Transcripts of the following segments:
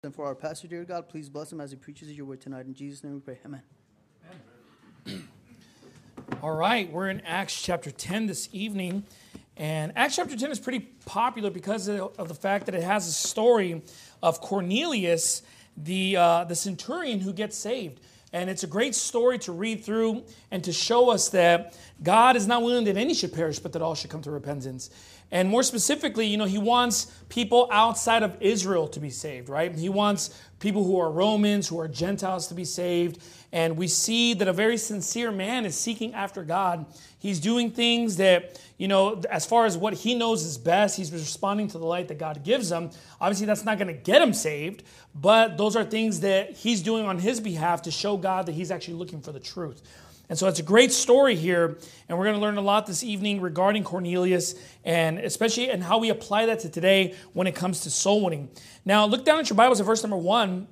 And for our pastor, dear God, please bless him as he preaches your word tonight. In Jesus' name we pray. Amen. All right, we're in Acts chapter 10 this evening. And Acts chapter 10 is pretty popular because of the fact that it has a story of Cornelius, the centurion who gets saved. And it's a great story to read through and to show us that God is not willing that any should perish, but that all should come to repentance. And more specifically, he wants people outside of Israel to be saved, right? He wants people who are Romans, who are Gentiles to be saved. And we see that a very sincere man is seeking after God. He's doing things that, as far as what he knows is best, he's responding to the light that God gives him. Obviously, that's not going to get him saved, but those are things that he's doing on his behalf to show God that he's actually looking for the truth. And so it's a great story here, and we're going to learn a lot this evening regarding Cornelius, and especially and how we apply that to today when it comes to soul winning. Now, look down at your Bibles at verse number 1.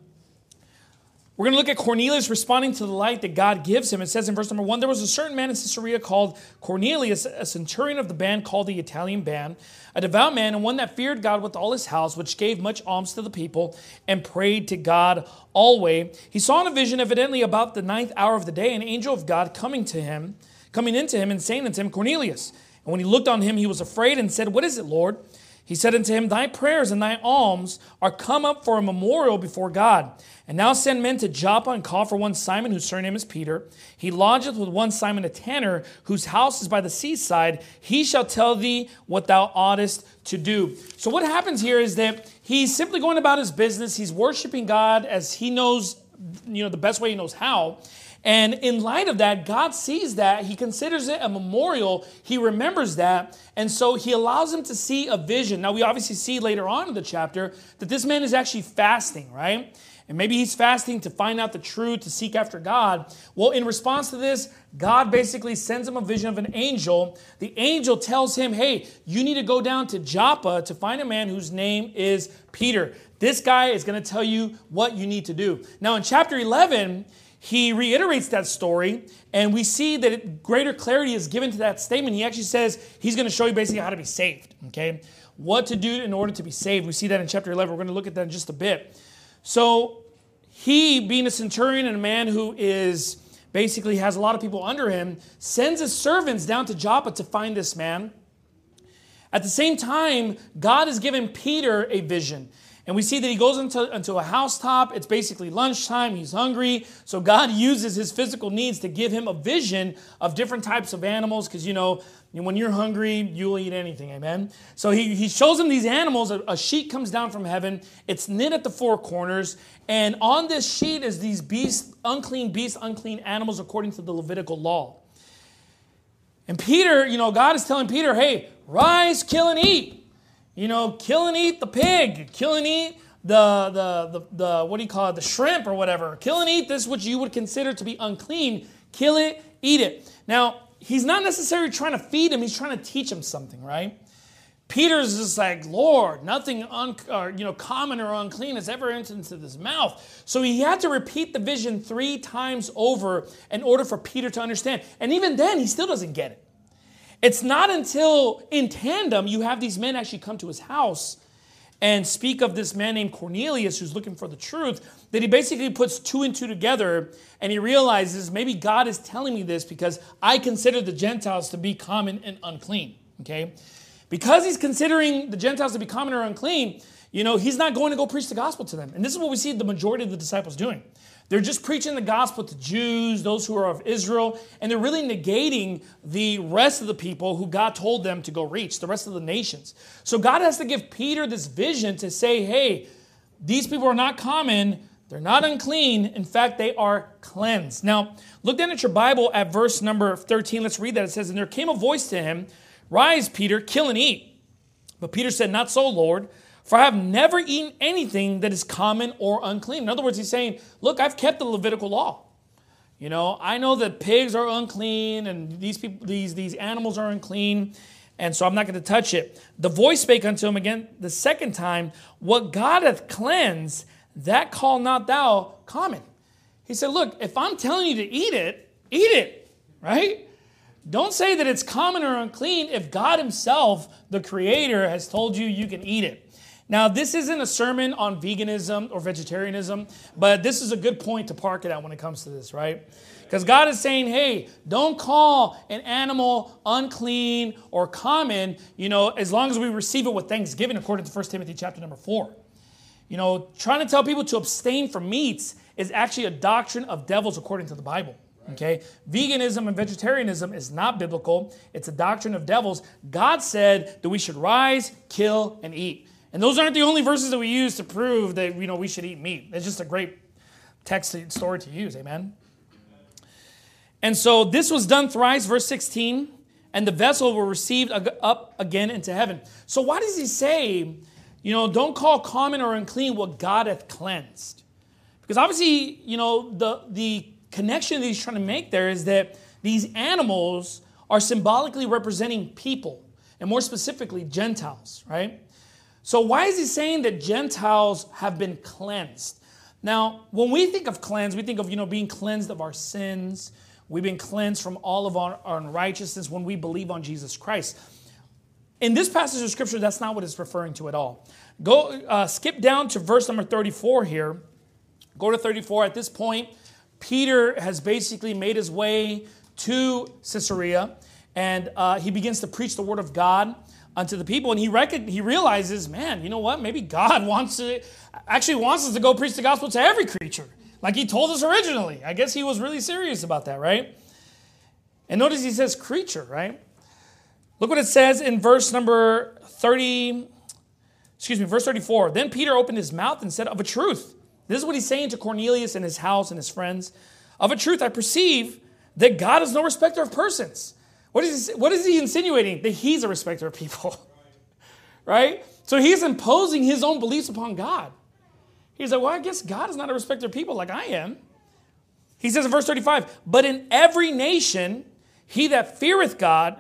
We're going to look at Cornelius responding to the light that God gives him. It says in verse number 1, there was a certain man in Caesarea called Cornelius, a centurion of the band called the Italian band, a devout man and one that feared God with all his house, which gave much alms to the people and prayed to God always. He saw in a vision, evidently about the 9th hour of the day, an angel of God coming into him and saying unto him, Cornelius. And when he looked on him, he was afraid and said, What is it, Lord? He said unto him, Thy prayers and thy alms are come up for a memorial before God. And now send men to Joppa and call for one Simon, whose surname is Peter. He lodgeth with one Simon a tanner, whose house is by the seaside. He shall tell thee what thou oughtest to do. So what happens here is that he's simply going about his business. He's worshiping God as he knows, the best way he knows how. And in light of that, God sees that. He considers it a memorial. He remembers that. And so he allows him to see a vision. Now, we obviously see later on in the chapter that this man is actually fasting, right? And maybe he's fasting to find out the truth, to seek after God. Well, in response to this, God basically sends him a vision of an angel. The angel tells him, hey, you need to go down to Joppa to find a man whose name is Peter. This guy is going to tell you what you need to do. Now, in chapter 11, he reiterates that story, and we see that greater clarity is given to that statement. He actually says he's going to show you basically how to be saved, okay? What to do in order to be saved. We see that in chapter 11. We're going to look at that in just a bit. So he, being a centurion and a man who is basically has a lot of people under him, sends his servants down to Joppa to find this man. At the same time, God has given Peter a vision. And we see that he goes into a housetop. It's basically lunchtime. He's hungry. So God uses his physical needs to give him a vision of different types of animals. Because, when you're hungry, you'll eat anything. Amen? So he shows him these animals. A sheet comes down from heaven. It's knit at the four corners. And on this sheet is these unclean animals according to the Levitical law. And Peter, God is telling Peter, hey, rise, kill and eat. Kill and eat the pig. Kill and eat the shrimp or whatever. Kill and eat this which you would consider to be unclean. Kill it, eat it. Now, he's not necessarily trying to feed him. He's trying to teach him something, right? Peter's just like, Lord, nothing common or unclean has ever entered into this mouth. So he had to repeat the vision 3 times over in order for Peter to understand. And even then, he still doesn't get it. It's not until in tandem you have these men actually come to his house and speak of this man named Cornelius who's looking for the truth, that he basically puts 2 and 2 together and he realizes maybe God is telling me this because I consider the Gentiles to be common and unclean, okay? Because he's considering the Gentiles to be common or unclean, he's not going to go preach the gospel to them. And this is what we see the majority of the disciples doing. They're just preaching the gospel to Jews, those who are of Israel, and they're really negating the rest of the people who God told them to go reach, the rest of the nations. So God has to give Peter this vision to say, hey, these people are not common, they're not unclean, in fact, they are cleansed. Now, look down at your Bible at verse number 13. Let's read that. It says, And there came a voice to him, Rise, Peter, kill and eat. But Peter said, Not so, Lord. For I have never eaten anything that is common or unclean. In other words, he's saying, look, I've kept the Levitical law. I know that pigs are unclean and these animals are unclean, and so I'm not going to touch it. The voice spake unto him again the second time, What God hath cleansed, that call not thou common. He said, look, if I'm telling you to eat it, right? Don't say that it's common or unclean if God himself, the Creator, has told you you can eat it. Now, this isn't a sermon on veganism or vegetarianism, but this is a good point to park it at when it comes to this, right? Because God is saying, hey, don't call an animal unclean or common, as long as we receive it with thanksgiving, according to 1 Timothy chapter number 4. Trying to tell people to abstain from meats is actually a doctrine of devils according to the Bible. Okay? Veganism and vegetarianism is not biblical. It's a doctrine of devils. God said that we should rise, kill, and eat. And those aren't the only verses that we use to prove that, we should eat meat. It's just a great text story to use. Amen? And so this was done thrice, verse 16, and the vessel were received up again into heaven. So why does he say, don't call common or unclean what God hath cleansed? Because obviously, the connection that he's trying to make there is that these animals are symbolically representing people, and more specifically, Gentiles, right? So why is he saying that Gentiles have been cleansed? Now, when we think of cleanse, we think of, being cleansed of our sins. We've been cleansed from all of our unrighteousness when we believe on Jesus Christ. In this passage of Scripture, that's not what it's referring to at all. Go skip down to verse number 34 here. Go to 34. At this point, Peter has basically made his way to Caesarea, and he begins to preach the word of God unto the people. And he realizes, man, you know what? Maybe God wants us to go preach the gospel to every creature, like he told us originally. I guess he was really serious about that, right? And notice he says creature, right? Look what it says in verse 34. Then Peter opened his mouth and said, of a truth. This is what he's saying to Cornelius and his house and his friends. Of a truth, I perceive that God is no respecter of persons. What is he insinuating? That he's a respecter of people, right? So he's imposing his own beliefs upon God. He's like, well, I guess God is not a respecter of people like I am. He says in verse 35, but in every nation, he that feareth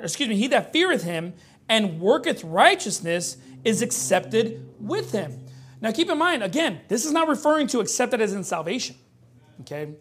him and worketh righteousness is accepted with him. Now keep in mind, again, this is not referring to accepted as in salvation, okay?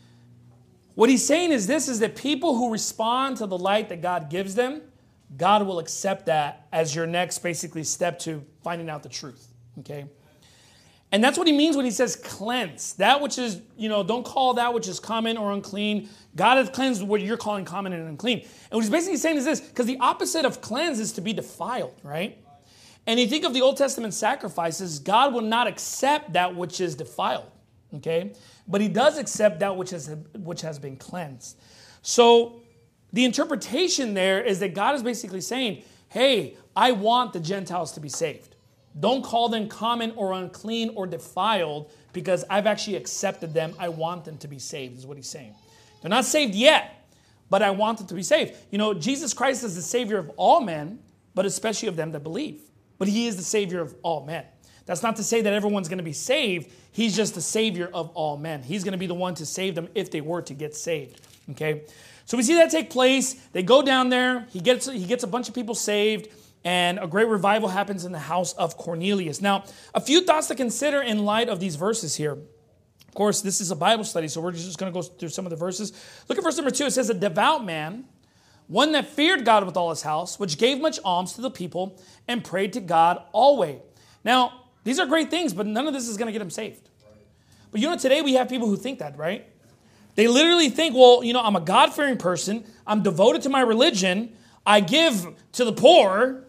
What he's saying is that people who respond to the light that God gives them, God will accept that as your next basically step to finding out the truth, okay? And that's what he means when he says cleanse. That which is, don't call that which is common or unclean. God has cleansed what you're calling common and unclean. And what he's basically saying is this, because the opposite of cleanse is to be defiled, right? And you think of the Old Testament sacrifices, God will not accept that which is defiled, okay? But he does accept that which has been cleansed. So the interpretation there is that God is basically saying, hey, I want the Gentiles to be saved. Don't call them common or unclean or defiled because I've actually accepted them. I want them to be saved, is what he's saying. They're not saved yet, but I want them to be saved. Jesus Christ is the Savior of all men, but especially of them that believe. But he is the Savior of all men. That's not to say that everyone's going to be saved. He's just the Savior of all men. He's going to be the one to save them if they were to get saved. Okay? So we see that take place. They go down there. He gets a bunch of people saved. And a great revival happens in the house of Cornelius. Now, a few thoughts to consider in light of these verses here. Of course, this is a Bible study, so we're just going to go through some of the verses. Look at verse number 2. It says, a devout man, one that feared God with all his house, which gave much alms to the people, and prayed to God always. Now, these are great things, but none of this is going to get him saved. But today we have people who think that, right? They literally think, well, I'm a God-fearing person. I'm devoted to my religion. I give to the poor.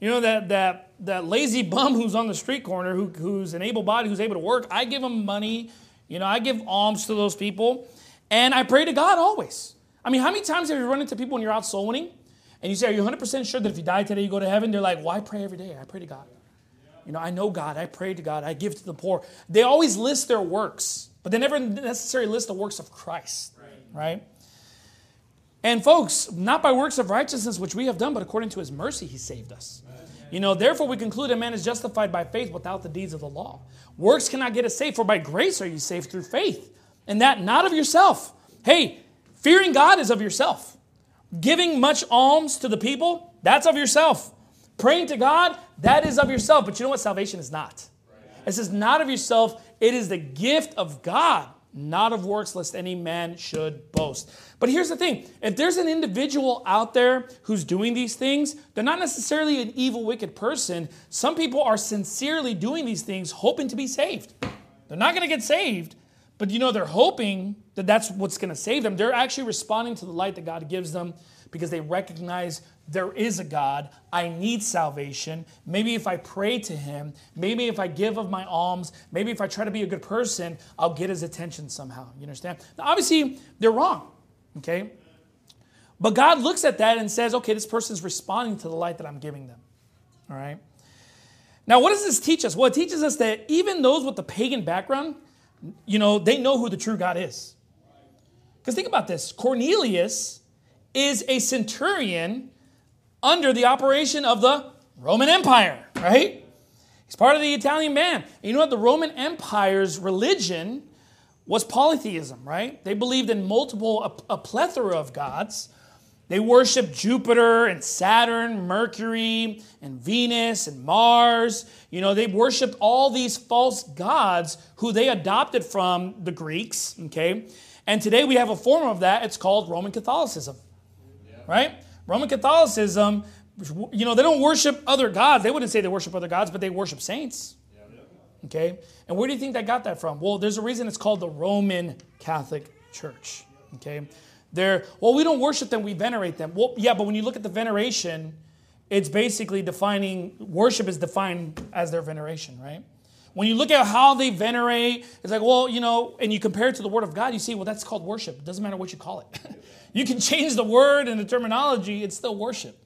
That lazy bum who's on the street corner, who's an able-bodied, who's able to work, I give him money. I give alms to those people. And I pray to God always. I mean, how many times have you run into people when you're out soul winning? And you say, are you 100% sure that if you die today, you go to heaven? They're like, well, I pray every day. I pray to God. I know God. I pray to God. I give to the poor. They always list their works, but they never necessarily list the works of Christ. Right? And folks, not by works of righteousness which we have done, but according to his mercy, he saved us. Therefore we conclude a man is justified by faith without the deeds of the law. Works cannot get us saved, for by grace are you saved through faith. And that not of yourself. Hey, fearing God is of yourself. Giving much alms to the people, that's of yourself. Praying to God, that is of yourself. But you know what? Salvation is not. It says not of yourself. It is the gift of God. not of works, lest any man should boast. But here's the thing. If there's an individual out there who's doing these things, they're not necessarily an evil, wicked person. Some people are sincerely doing these things, hoping to be saved. They're not going to get saved, but they're hoping that that's what's going to save them. They're actually responding to the light that God gives them because they recognize there is a God. I need salvation. Maybe if I pray to him, maybe if I give of my alms, maybe if I try to be a good person, I'll get his attention somehow. You understand? Now, obviously, they're wrong, okay? But God looks at that and says, okay, this person's responding to the light that I'm giving them, all right? Now, what does this teach us? Well, it teaches us that even those with the pagan background, they know who the true God is. Because think about this. Cornelius is a centurion under the operation of the Roman Empire, right? He's part of the Italian band. And you know what? The Roman Empire's religion was polytheism, right? They believed in a plethora of gods. They worshiped Jupiter and Saturn, Mercury and Venus and Mars. They worshiped all these false gods who they adopted from the Greeks, okay? And today we have a form of that. It's called Roman Catholicism, right? Roman Catholicism, they don't worship other gods. They wouldn't say they worship other gods, but they worship saints. Okay? And where do you think they got that from? Well, there's a reason it's called the Roman Catholic Church. Okay? We don't worship them, we venerate them. Well, yeah, but when you look at the veneration, it's basically worship is defined as their veneration, right? When you look at how they venerate, it's like, and you compare it to the Word of God, you see, well, that's called worship. It doesn't matter what you call it. You can change the word and the terminology, it's still worship.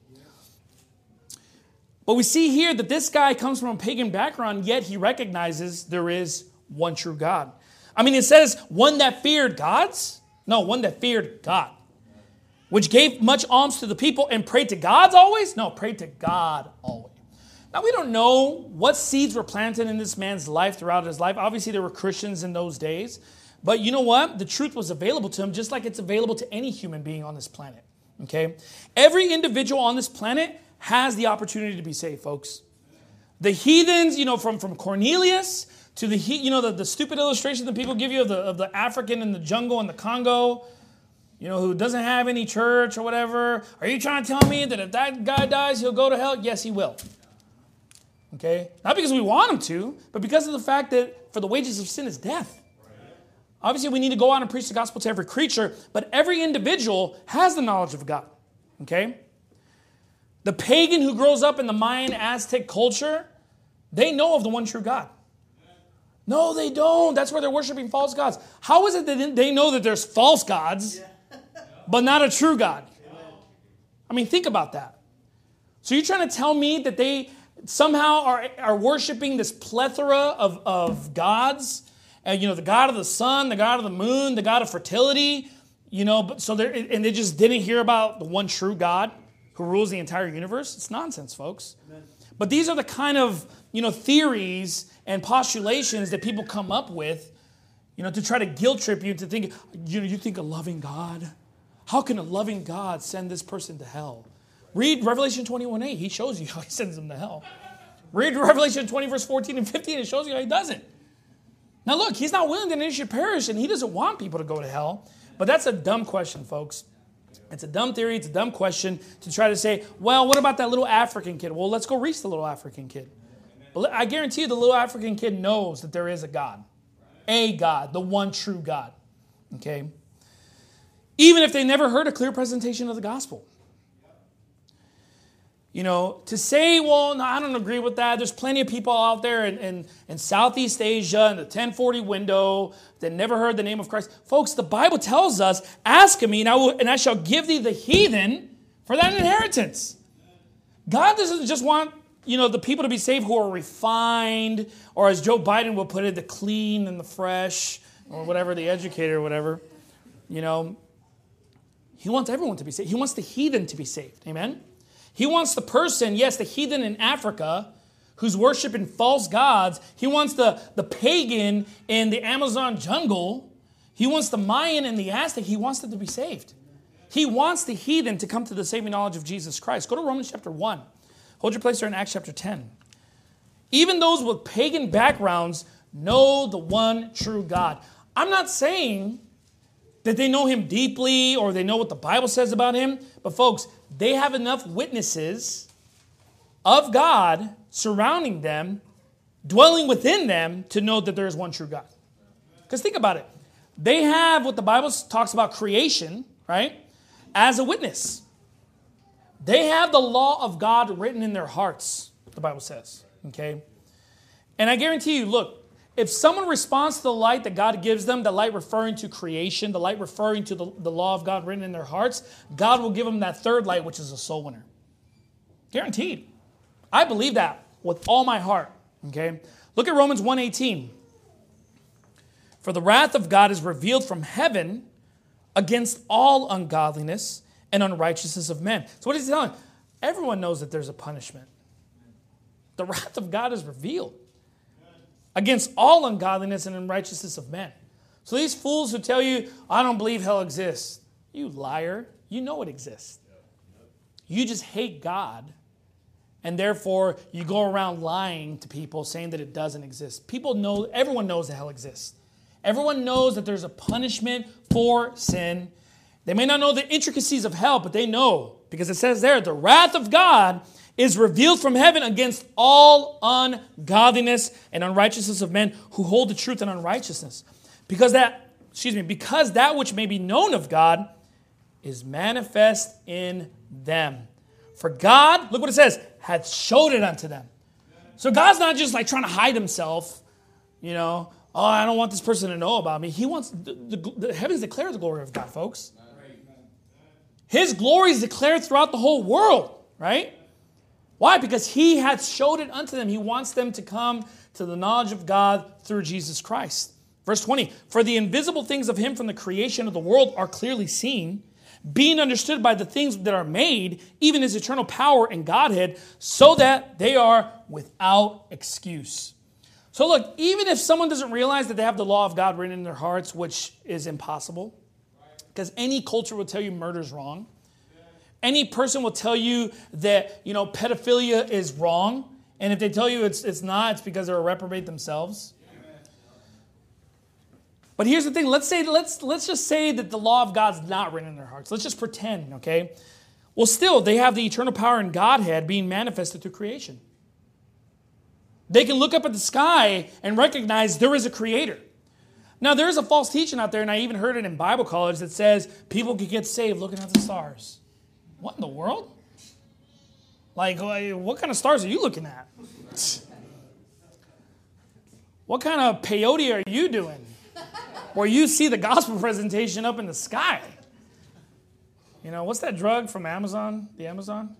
But we see here that this guy comes from a pagan background, yet he recognizes there is one true God. I mean, it says one that feared gods? No, one that feared God. Which gave much alms to the people and prayed to gods always? No, prayed to God always. Now, we don't know what seeds were planted in this man's life throughout his life. Obviously, there were Christians in those days. But you know what? The truth was available to him just like it's available to any human being on this planet. Okay? Every individual on this planet has the opportunity to be saved, folks. The heathens, from Cornelius to the stupid illustration that people give you of the African in the jungle in the Congo, who doesn't have any church or whatever. Are you trying to tell me that if that guy dies, he'll go to hell? Yes, he will. Okay? Not because we want him to, but because of the fact that for the wages of sin is death. Obviously, we need to go out and preach the gospel to every creature, but every individual has the knowledge of God, okay? The pagan who grows up in the Mayan Aztec culture, they know of the one true God. No, they don't. That's where they're worshiping false gods. How is it that they know that there's false gods, but not a true God? I mean, think about that. So you're trying to tell me that they somehow are worshiping this plethora of gods? The God of the sun, the God of the moon, the God of fertility, and they just didn't hear about the one true God who rules the entire universe. It's nonsense, folks. Amen. But these are the kind of, theories and postulations that people come up with, to try to guilt trip you to think, you think a loving God? How can a loving God send this person to hell? Read Revelation 21:8. He shows you how he sends them to hell. Read Revelation 20, verse 14 and 15. It shows you how he doesn't. Now look, he's not willing that any should perish, and he doesn't want people to go to hell. But that's a dumb question, folks. It's a dumb theory. It's a dumb question to try to say, well, what about that little African kid? Well, let's go reach the little African kid. But I guarantee you the little African kid knows that there is a God. A God, the one true God. Okay? Even if they never heard a clear presentation of the gospel. To say, well, no, I don't agree with that. There's plenty of people out there in Southeast Asia in the 1040 window that never heard the name of Christ. Folks, the Bible tells us, ask of me and I shall give thee the heathen for that inheritance. God doesn't just want, the people to be saved who are refined, or as Joe Biden would put it, the clean and the fresh, or whatever, the educated or whatever. He wants everyone to be saved. He wants the heathen to be saved. Amen? He wants the person, yes, the heathen in Africa who's worshiping false gods. He wants the pagan in the Amazon jungle. He wants the Mayan and the Aztec. He wants them to be saved. He wants the heathen to come to the saving knowledge of Jesus Christ. Go to Romans chapter 1. Hold your place there in Acts chapter 10. Even those with pagan backgrounds know the one true God. I'm not saying that they know him deeply or they know what the Bible says about him. But folks, they have enough witnesses of God surrounding them, dwelling within them, to know that there is one true God. Because think about it. They have what the Bible talks about creation, right, as a witness. They have the law of God written in their hearts, the Bible says. Okay? And I guarantee you, look, if someone responds to the light that God gives them, the light referring to creation, the light referring to the law of God written in their hearts, God will give them that third light, which is a soul winner. Guaranteed. I believe that with all my heart. Okay? Look at Romans 1:18. For the wrath of God is revealed from heaven against all ungodliness and unrighteousness of men. So what is he telling? Everyone knows that there's a punishment. The wrath of God is revealed against all ungodliness and unrighteousness of men. So these fools who tell you, I don't believe hell exists. You liar. You know it exists. You just hate God. And therefore, you go around lying to people saying that it doesn't exist. People know, everyone knows that hell exists. Everyone knows that there's a punishment for sin. They may not know the intricacies of hell, but they know. Because it says there, the wrath of God is revealed from heaven against all ungodliness and unrighteousness of men who hold the truth in unrighteousness. Because that which may be known of God is manifest in them. For God, look what it says, hath showed it unto them. So God's not just like trying to hide himself, you know, oh, I don't want this person to know about me. He wants, the heavens declare the glory of God, folks. His glory is declared throughout the whole world, right? Why? Because he hath showed it unto them. He wants them to come to the knowledge of God through Jesus Christ. Verse 20, for the invisible things of him from the creation of the world are clearly seen, being understood by the things that are made, even his eternal power and Godhead, so that they are without excuse. So look, even if someone doesn't realize that they have the law of God written in their hearts, which is impossible, because any culture will tell you murder is wrong. Any person will tell you that, you know, pedophilia is wrong. And if they tell you it's not, it's because they're a reprobate themselves. But here's the thing. Let's just say that the law of God's not written in their hearts. Let's just pretend, okay? Well, still, they have the eternal power and Godhead being manifested through creation. They can look up at the sky and recognize there is a creator. Now, there is a false teaching out there, and I even heard it in Bible college, that says people can get saved looking at the stars. What in the world? Like, what kind of stars are you looking at? What kind of peyote are you doing where you see the gospel presentation up in the sky? You know, what's that drug from Amazon? The Amazon?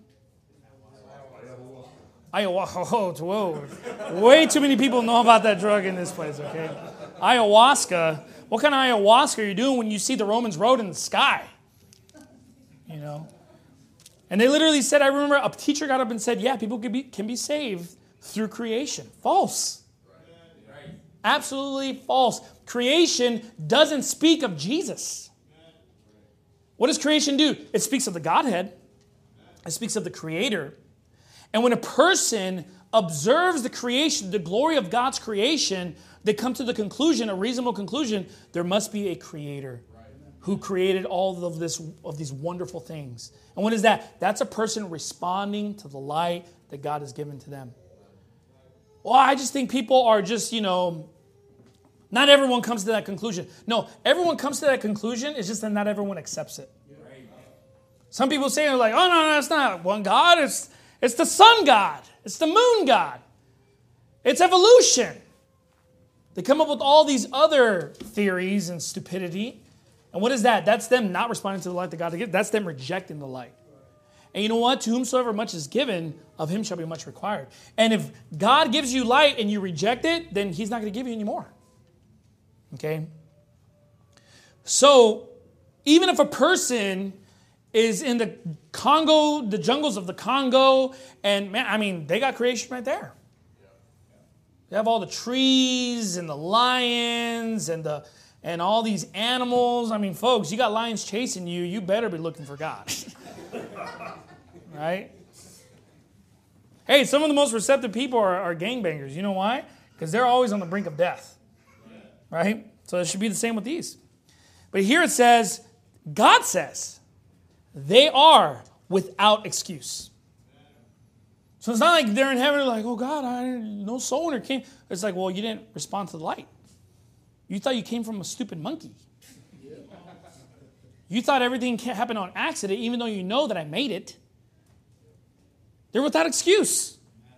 Ayahuasca. Whoa. Way too many people know about that drug in this place, okay? Ayahuasca. What kind of ayahuasca are you doing when you see the Romans road in the sky? You know? And they literally said, I remember a teacher got up and said, yeah, people can be saved through creation. False. Right. Absolutely false. Creation doesn't speak of Jesus. What does creation do? It speaks of the Godhead. It speaks of the Creator. And when a person observes the creation, the glory of God's creation, they come to the conclusion, a reasonable conclusion, there must be a Creator who created all of these wonderful things. And what is that? That's a person responding to the light that God has given to them. Well, I just think people are just, not everyone comes to that conclusion. No, everyone comes to that conclusion. It's just that not everyone accepts it. Some people say, like, oh, no, it's not one God. It's the sun God. It's the moon God. It's evolution. They come up with all these other theories and stupidity. And what is that? That's them not responding to the light that God has given. That's them rejecting the light. And you know what? To whomsoever much is given, of him shall be much required. And if God gives you light and you reject it, then he's not going to give you any more. Okay? So, even if a person is in the Congo, the jungles of the Congo, and man, they got creation right there. They have all the trees and the lions and all these animals. I mean, folks, you got lions chasing you. You better be looking for God. Right? Hey, some of the most receptive people are gangbangers. You know why? Because they're always on the brink of death. Right? So it should be the same with these. But here it says, God says, they are without excuse. So it's not like they're in heaven like, oh God, no soul winner came. It's like, well, you didn't respond to the light. You thought you came from a stupid monkey. You thought everything happened on accident, even though you know that I made it. They're without excuse.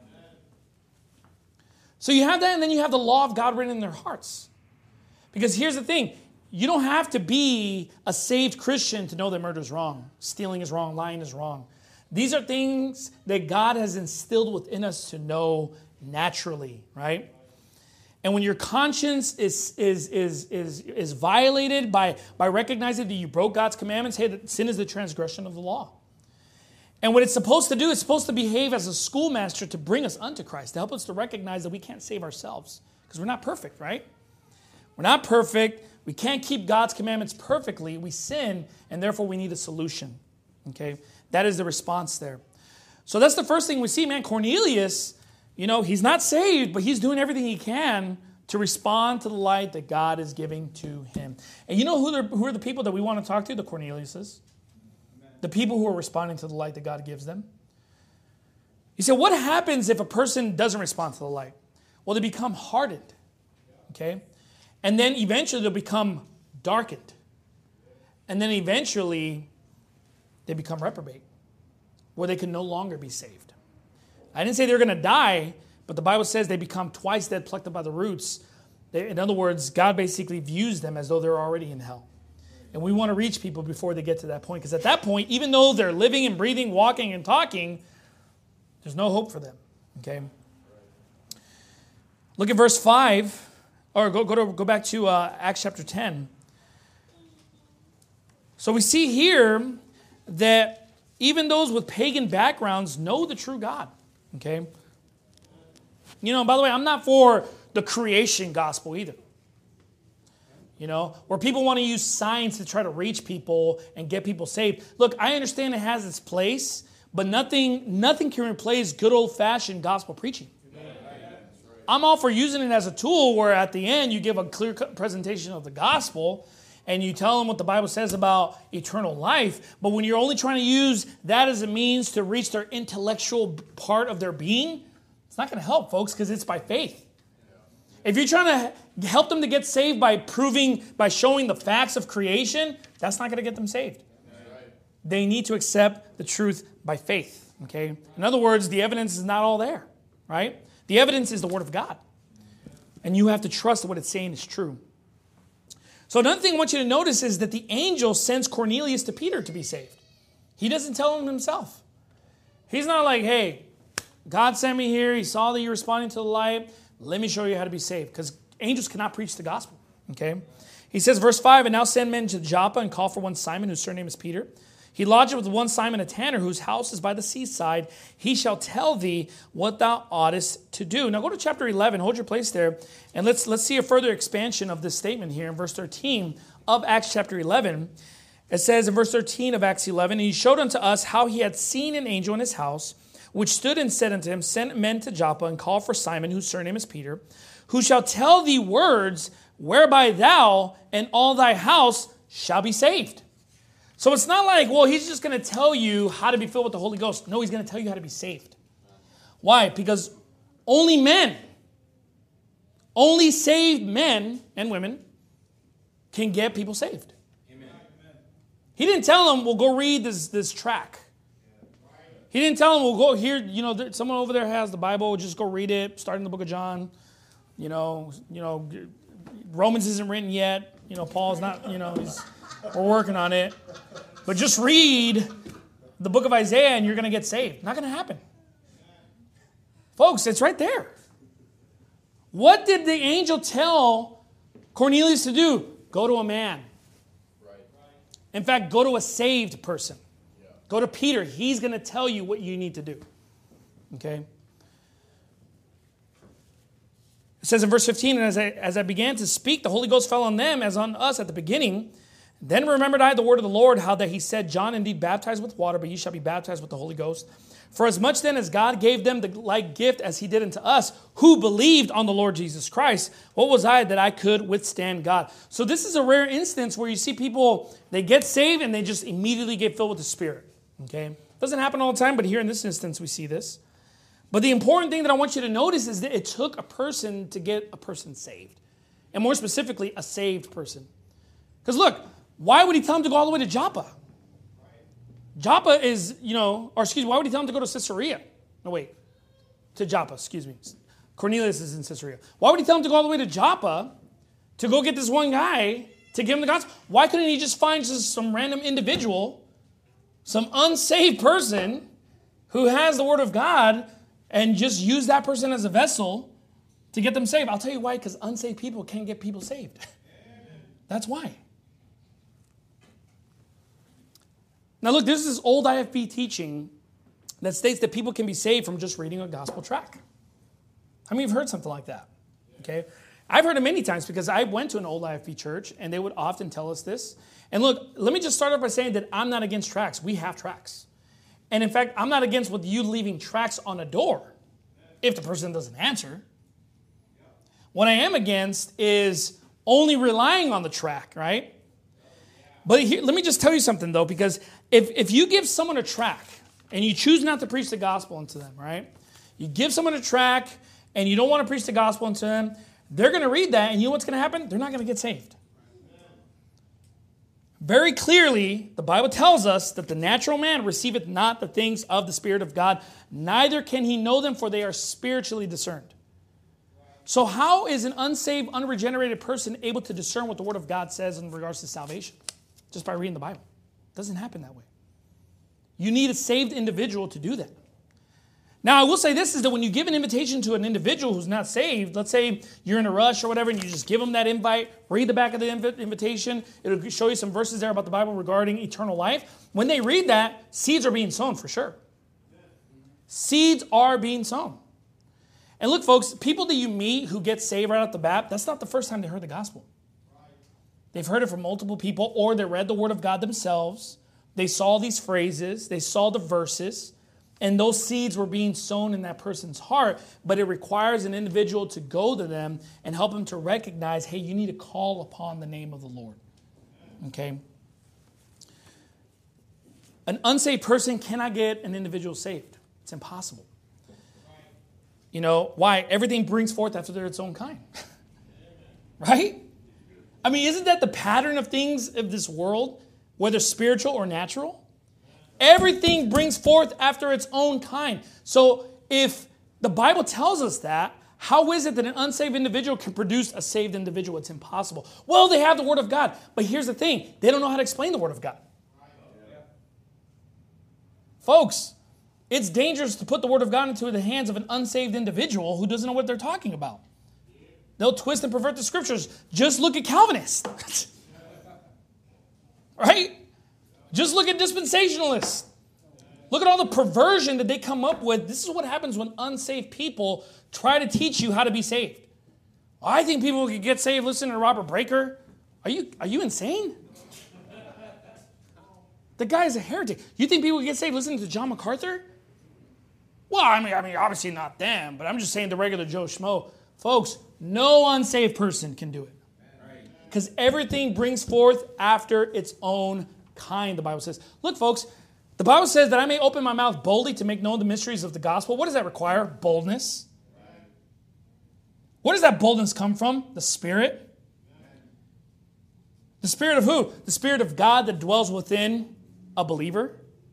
So you have that, and then you have the law of God written in their hearts. Because here's the thing. You don't have to be a saved Christian to know that murder is wrong. Stealing is wrong. Lying is wrong. These are things that God has instilled within us to know naturally, right? And when your conscience is violated by recognizing that you broke God's commandments, hey, that sin is the transgression of the law. And what it's supposed to do, it's supposed to behave as a schoolmaster to bring us unto Christ, to help us to recognize that we can't save ourselves. Because we're not perfect, right? We're not perfect. We can't keep God's commandments perfectly. We sin, and therefore we need a solution. Okay? That is the response there. So that's the first thing we see, man. Cornelius, he's not saved, but he's doing everything he can to respond to the light that God is giving to him. And you know who are the people that we want to talk to? The Corneliuses. The people who are responding to the light that God gives them. You say, what happens if a person doesn't respond to the light? Well, they become hardened. Okay? And then eventually they'll become darkened. And then eventually they become reprobate, where they can no longer be saved. I didn't say they're going to die, but the Bible says they become twice dead, plucked up by the roots. In other words, God basically views them as though they're already in hell. And we want to reach people before they get to that point, because at that point, even though they're living and breathing, walking and talking, there's no hope for them. Okay? Look at verse 5, or go back to Acts chapter 10. So we see here that even those with pagan backgrounds know the true God. Okay? By the way, I'm not for the creation gospel either. Where people want to use science to try to reach people and get people saved. Look, I understand it has its place, but nothing can replace good old-fashioned gospel preaching. I'm all for using it as a tool where at the end you give a clear presentation of the gospel and you tell them what the Bible says about eternal life. But when you're only trying to use that as a means to reach their intellectual part of their being, it's not going to help, folks, because it's by faith. If you're trying to help them to get saved by showing the facts of creation, that's not going to get them saved. They need to accept the truth by faith. Okay? In other words, the evidence is not all there, right? The evidence is the Word of God. And you have to trust that what it's saying is true. So another thing I want you to notice is that the angel sends Cornelius to Peter to be saved. He doesn't tell him himself. He's not like, hey, God sent me here. He saw that you're responding to the light. Let me show you how to be saved. Because angels cannot preach the gospel. Okay? He says, verse 5, and now send men to Joppa and call for one Simon, whose surname is Peter. He lodged with one Simon a tanner, whose house is by the seaside. He shall tell thee what thou oughtest to do. Now go to chapter 11. Hold your place there. And let's see a further expansion of this statement here in verse 13 of Acts chapter 11. It says in verse 13 of Acts 11, and he showed unto us how he had seen an angel in his house, which stood and said unto him, send men to Joppa and call for Simon, whose surname is Peter, who shall tell thee words whereby thou and all thy house shall be saved. So it's not like, well, he's just going to tell you how to be filled with the Holy Ghost. No, he's going to tell you how to be saved. Why? Because only saved men and women can get people saved. Amen. He didn't tell them, well, go read this track. He didn't tell them, well, go here, someone over there has the Bible, just go read it, start in the book of John. Romans isn't written yet. Paul's not, we're working on it. But just read the book of Isaiah and you're going to get saved. Not going to happen. Folks, it's right there. What did the angel tell Cornelius to do? Go to a man. In fact, go to a saved person. Go to Peter. He's going to tell you what you need to do. Okay? It says in verse 15, and as I began to speak, the Holy Ghost fell on them as on us at the beginning. Then remembered I the word of the Lord, how that he said, John indeed baptized with water, but ye shall be baptized with the Holy Ghost. For as much then as God gave them the like gift as he did unto us, who believed on the Lord Jesus Christ, what was I that I could withstand God? So this is a rare instance where you see people, they get saved and they just immediately get filled with the Spirit. Okay? Doesn't happen all the time, but here in this instance we see this. But the important thing that I want you to notice is that it took a person to get a person saved. And more specifically, a saved person. Because look, why would he tell him to go all the way to Joppa? Joppa is, why would he tell him to go to Caesarea? No, wait. To Joppa, excuse me. Cornelius is in Caesarea. Why would he tell him to go all the way to Joppa to go get this one guy to give him the gospel? Why couldn't he just find just some random individual, some unsaved person who has the word of God and just use that person as a vessel to get them saved? I'll tell you why, because unsaved people can't get people saved. That's why. Now look, this is old IFB teaching that states that people can be saved from just reading a gospel tract. How many have heard something like that? Okay, I've heard it many times because I went to an old IFB church and they would often tell us this. And look, let me just start off by saying that I'm not against tracts. We have tracts. And in fact, I'm not against with you leaving tracts on a door if the person doesn't answer. What I am against is only relying on the tract, right? But here, let me just tell you something, though, because if you give someone a tract and you choose not to preach the gospel unto them, right? You give someone a tract and you don't want to preach the gospel unto them, they're going to read that, and you know what's going to happen? They're not going to get saved. Very clearly, the Bible tells us that the natural man receiveth not the things of the Spirit of God, neither can he know them, for they are spiritually discerned. So how is an unsaved, unregenerated person able to discern what the Word of God says in regards to salvation? Just by reading the Bible. It doesn't happen that way. You need a saved individual to do that. Now, I will say this, is that when you give an invitation to an individual who's not saved, let's say you're in a rush or whatever, and you just give them that invite, read the back of the invitation, it'll show you some verses there about the Bible regarding eternal life. When they read that, seeds are being sown for sure. Seeds are being sown. And look, folks, people that you meet who get saved right off the bat, that's not the first time they heard the gospel. They've heard it from multiple people, or they read the Word of God themselves. They saw these phrases, they saw the verses, and those seeds were being sown in that person's heart. But it requires an individual to go to them and help them to recognize, hey, you need to call upon the name of the Lord. Okay? An unsaved person cannot get an individual saved. It's impossible. You know, why? Everything brings forth after its own kind. Right? I mean, isn't that the pattern of things of this world, whether spiritual or natural? Everything brings forth after its own kind. So if the Bible tells us that, how is it that an unsaved individual can produce a saved individual? It's impossible. Well, they have the Word of God. But here's the thing. They don't know how to explain the Word of God. Folks, it's dangerous to put the Word of God into the hands of an unsaved individual who doesn't know what they're talking about. They'll twist and pervert the scriptures. Just look at Calvinists. Right? Just look at dispensationalists. Look at all the perversion that they come up with. This is what happens when unsaved people try to teach you how to be saved. I think people could get saved listening to Robert Breaker. Are you insane? The guy is a heretic. You think people get saved listening to John MacArthur? Well, I mean, obviously not them, but I'm just saying the regular Joe Schmo. Folks, no unsaved person can do it. Because everything brings forth after its own kind, the Bible says. Look, folks, the Bible says that I may open my mouth boldly to make known the mysteries of the gospel. What does that require? Boldness. Where does that boldness come from? The Spirit. The Spirit of who? The Spirit of God that dwells within a believer.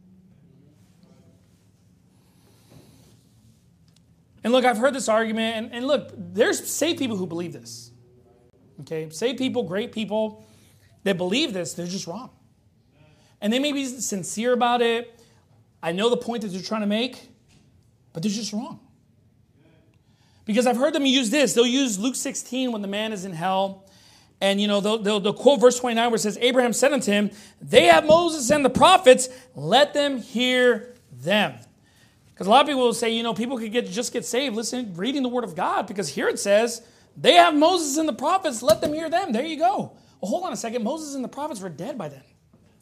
And look, I've heard this argument, and look, there's saved people who believe this. Okay? Saved people, great people that believe this, they're just wrong. And they may be sincere about it. I know the point that they're trying to make, but they're just wrong. Because I've heard them use this. They'll use Luke 16 when the man is in hell. And, they'll quote verse 29 where it says, Abraham said unto him, they have Moses and the prophets, let them hear them. Because a lot of people will say, people could just get saved reading the Word of God. Because here it says, they have Moses and the prophets, let them hear them. There you go. Well, hold on a second. Moses and the prophets were dead by then.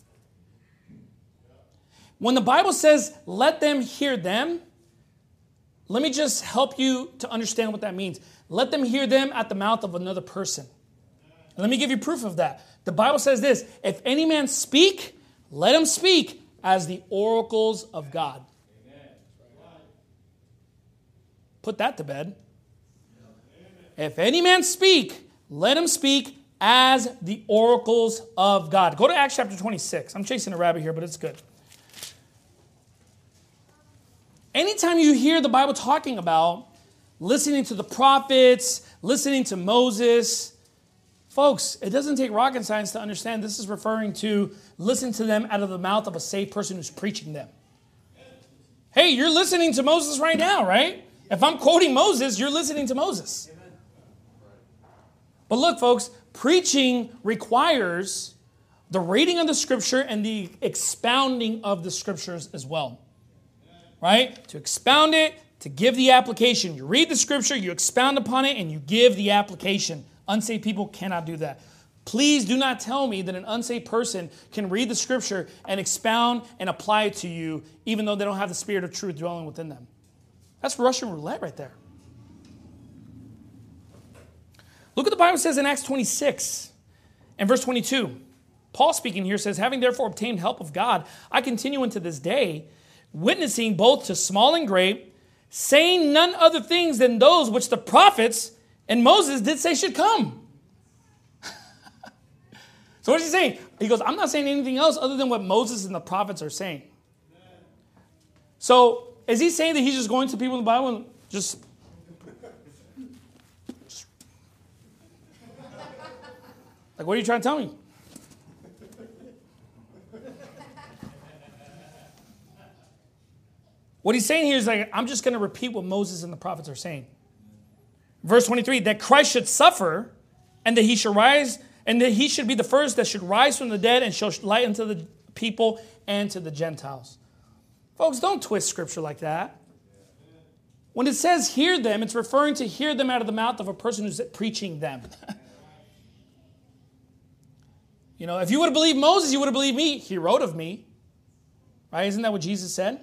When the Bible says, let them hear them, let me just help you to understand what that means. Let them hear them at the mouth of another person. And let me give you proof of that. The Bible says this, if any man speak, let him speak as the oracles of God. Put that to bed. If any man speak, let him speak as the oracles of God. Go to Acts chapter 26. I'm chasing a rabbit here, but it's good. Anytime you hear the Bible talking about listening to the prophets, listening to Moses, folks, it doesn't take rocket science to understand this is referring to listen to them out of the mouth of a saved person who's preaching them. Hey, you're listening to Moses right now, right? If I'm quoting Moses, you're listening to Moses. But look, folks, preaching requires the reading of the scripture and the expounding of the scriptures as well. Right? To expound it, to give the application. You read the scripture, you expound upon it, and you give the application. Unsaved people cannot do that. Please do not tell me that an unsaved person can read the scripture and expound and apply it to you, even though they don't have the spirit of truth dwelling within them. That's Russian roulette right there. Look what the Bible says in Acts 26 and verse 22. Paul speaking here says, having therefore obtained help of God, I continue unto this day, witnessing both to small and great, saying none other things than those which the prophets and Moses did say should come. So what is he saying? He goes, I'm not saying anything else other than what Moses and the prophets are saying. So is he saying that he's just going to people in the Bible and just like, what are you trying to tell me? What he's saying here is like, I'm just going to repeat what Moses and the prophets are saying. Verse 23, that Christ should suffer and that he should rise and that he should be the first that should rise from the dead and show light unto the people and to the Gentiles. Folks, don't twist scripture like that. When it says hear them, it's referring to hear them out of the mouth of a person who's preaching them. You know, if you would have believed Moses, you would have believed me. He wrote of me. Right? Isn't that what Jesus said?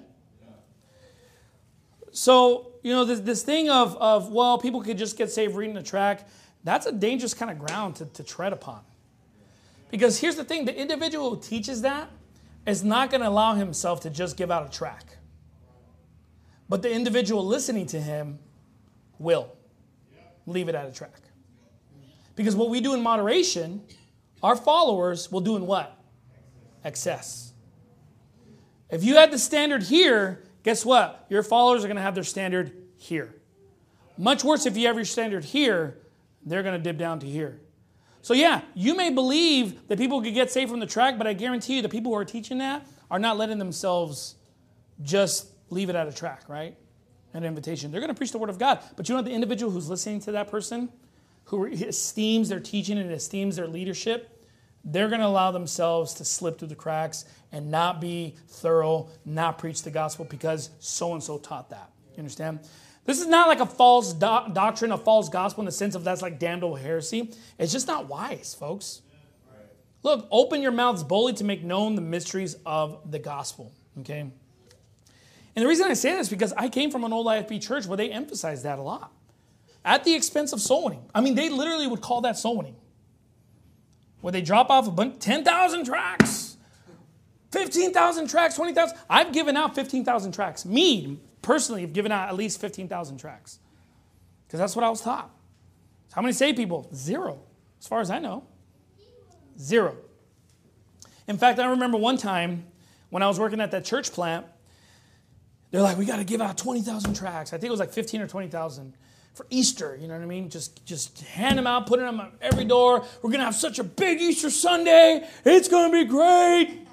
So, you know, this thing of, well, people could just get saved reading the tract, that's a dangerous kind of ground to tread upon. Because here's the thing, the individual who teaches that is not going to allow himself to just give out a tract. But the individual listening to him will leave it at a tract. Because what we do in moderation, our followers will do in what? Excess. If you had the standard here, guess what? Your followers are going to have their standard here. Much worse if you have your standard here, they're going to dip down to here. So yeah, you may believe that people could get saved from the tract, but I guarantee you the people who are teaching that are not letting themselves just leave it at a tract, right? An invitation. They're going to preach the word of God. But you know the individual who's listening to that person, who esteems their teaching and esteems their leadership, they're going to allow themselves to slip through the cracks and not be thorough, not preach the gospel because so-and-so taught that. You understand? This is not like a false doctrine, a false gospel in the sense of that's like damnable heresy. It's just not wise, folks. Look, open your mouths boldly to make known the mysteries of the gospel. Okay? And the reason I say this is because I came from an old IFB church where they emphasized that a lot. At the expense of soul winning. I mean, they literally would call that soul winning. Where they drop off a bunch, 10,000 tracts, 15,000 tracts, 20,000. I've given out 15,000 tracts. Me, personally, have given out at least 15,000 tracts. Because that's what I was taught. How many saved people? 0. As far as I know. 0. In fact, I remember one time when I was working at that church plant, they're like, we got to give out 20,000 tracts. I think it was like 15 or 20,000 for Easter. You know what I mean? Just hand them out, put them on every door. We're going to have such a big Easter Sunday. It's going to be great.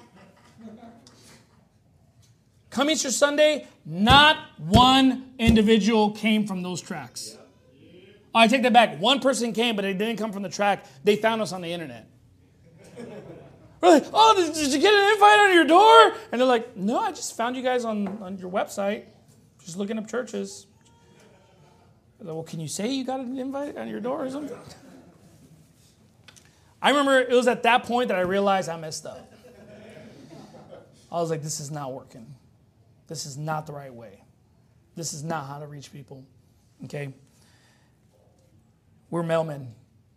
Come Easter Sunday, not one individual came from those tracts. Oh, I take that back. One person came, but they didn't come from the tract. They found us on the internet. We're like, oh, did you get an invite on your door? And they're like, no, I just found you guys on your website. Just looking up churches. Like, well, can you say you got an invite on your door or something? I remember it was at that point that I realized I messed up. I was like, this is not working. This is not the right way. This is not how to reach people. Okay? We're mailmen.